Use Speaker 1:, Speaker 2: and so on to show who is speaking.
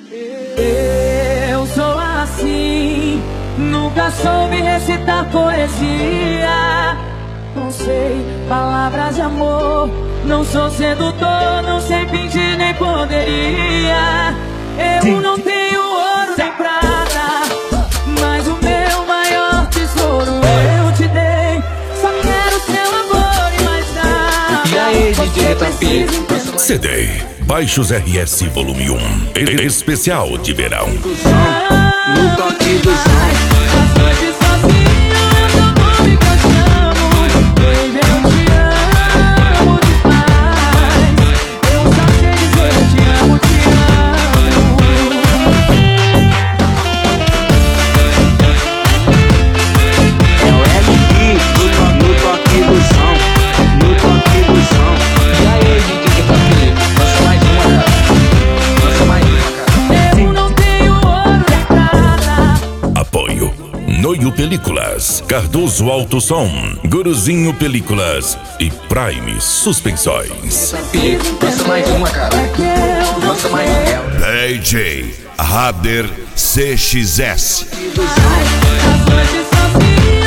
Speaker 1: Eu sou assim, nunca soube recitar poesia. Não sei palavras de amor, não sou sedutor, não sei fingir nem poderia. Eu não tenho ouro nem prata, mas o meu maior tesouro eu te dei. Só quero seu amor e mais nada.
Speaker 2: E aí, DJ Tapi?
Speaker 3: CD Baixos RS Volume 1 Especial de verão.
Speaker 2: No toque do som.
Speaker 1: As noites sozinho eu não vou me cansando. Baby, eu te amo demais. Eu só sei dizer eu te amo, te amo.
Speaker 2: É o LP no toque do som. No toque do som. E aí, DJ Tapi? Lança mais uma, cara. Lança mais uma, cara.
Speaker 1: Eu não tenho ouro nem prata.
Speaker 3: Apoio Noio Películas, Cardoso Alto Som, Guruzinho Películas e Prime Suspensões.
Speaker 2: Tapi, lança mais uma, cara. Lança mais uma.
Speaker 3: DJ Rader CXS.
Speaker 1: As noites sozinho